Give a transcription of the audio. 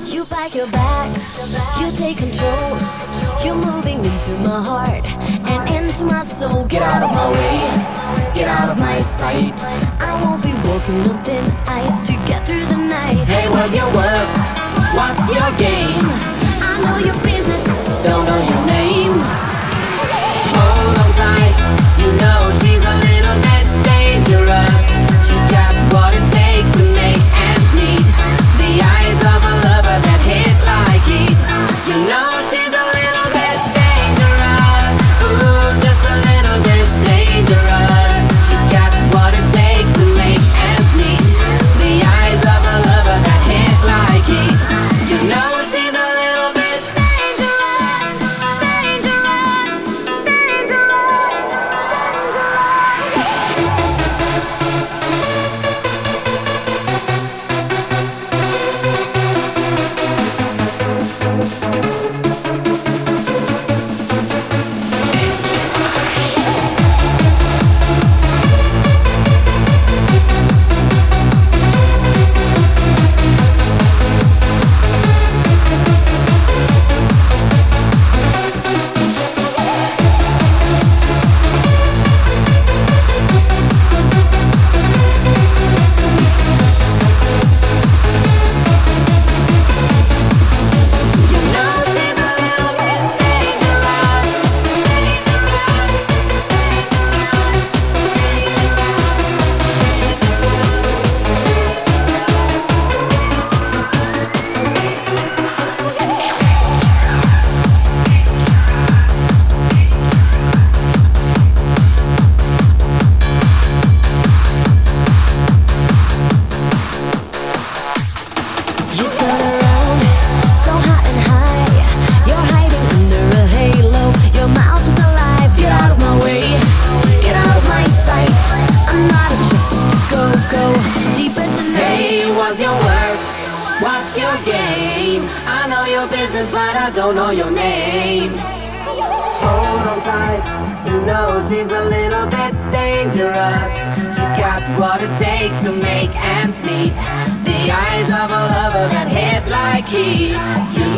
You pack your bag, you take control. You're moving into my heart and into my soul. Get out of my way, get out of my sight. I won't be walking on thin ice to get through the night. Hey, what's your work? What's your game? I know your business, don't know your name. Hold on tight, you know she's a little bit dangerous. She's got what it takes to make ends meet. The eyes of a lover that hit like heat. You know she's a little bit dangerous. Ooh, just a little bit dangerous. She's got what it takes to make ends meet. The eyes of a lover that hit like heat. You know she's a little bit dangerous. You turn around, so hot and high. You're hiding under a halo. Your mouth is alive. Get out of my way, get out of my sight. I'm not attracted to go deeper tonight. Hey, what's your work? What's your game? I know your business, but I don't know your name. Hold on tight, you know she's a little bit dangerous. She's got what it takes to make ends meet. The eyes of a lover that hit like heat. You